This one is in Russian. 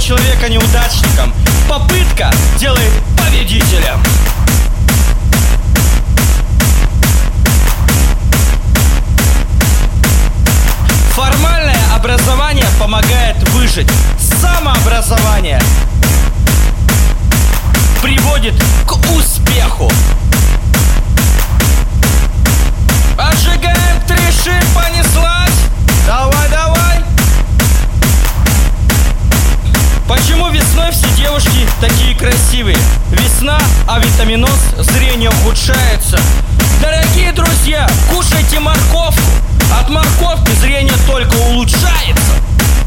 человека неудачником. Попытка делает победителем. Формальное образование помогает выжить. Самообразование приводит к успеху. Отжигаем треши, понеслась. Давай, давай. Почему весной все девушки такие красивые? Весна, а витаминоз, зрение ухудшается. Дорогие друзья, кушайте морковку. От морковки зрение только улучшается.